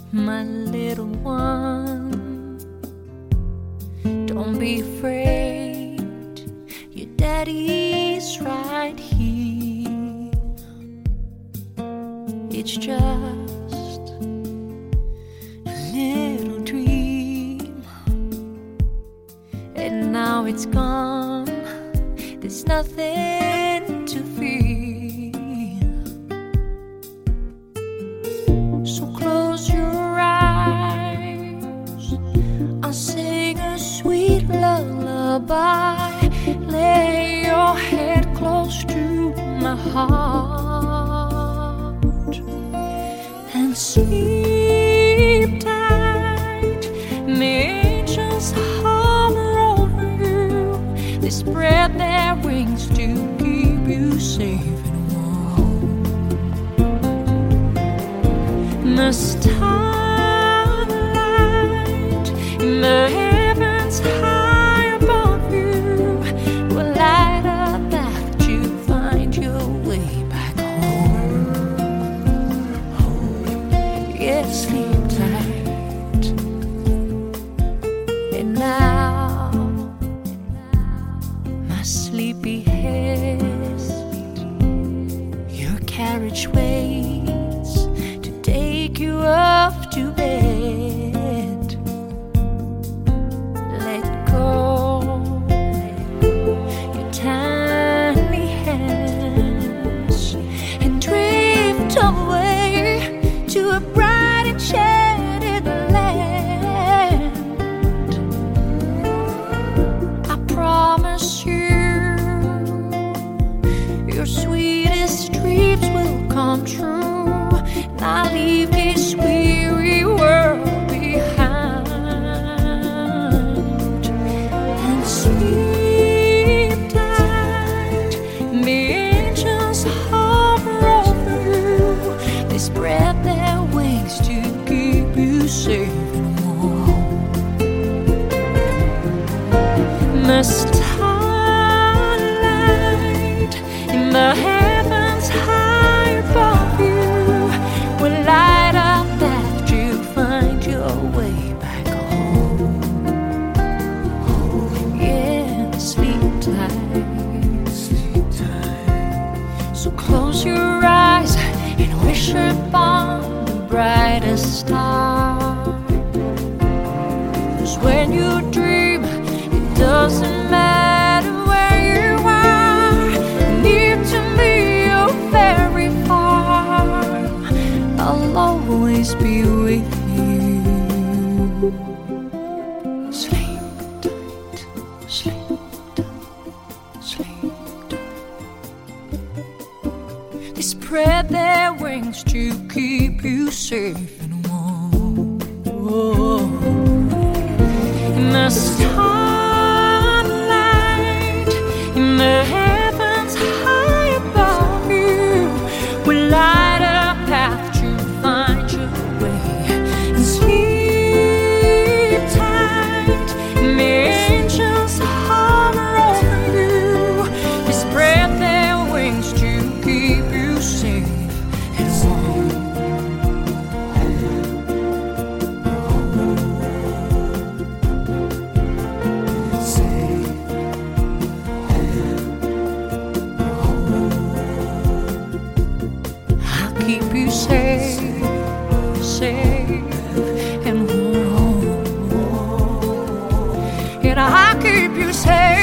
my little one. Don't be afraid, your daddy's right here. It's just a little dream, and now it's gone. There's nothing to fear. So close your eyes, I'll sing a sweet lullaby. Lay your head close to my heart and sleep tight. May angels hover over you. They spread their wings to keep you safe and warm. The starlight in the heavens high above you will light up that you find your way back home. Yeah, sleep tight. And now my sleepy head, your carriage waits to take you off to bed. Let go your tiny hands and drift away to a bright enchanted land. I promise you, your sweetest dreams will come true. And I'll leave this weary world behind and sleep tight. The angels hover over you. They spread their wings to keep you safe and warm. The starlight in the heavens high above you will light up that you find your way back home. Yeah, sleep tight. Sleep tight. So close your eyes and wish upon the brightest star. 'Cause when you dream, it doesn't matter where you are. You need to be very far. I'll always be with you. Sleep tight, sleep tight, sleep tight. They spread their wings to keep you safe and warm. Oh. In the starlight, in the heavens high above you, will light a path to find your way and sleep tight. And the angels hover over you. They spread their wings to keep you safe and warm. Keep you safe, safe and warm. And I'll keep you safe.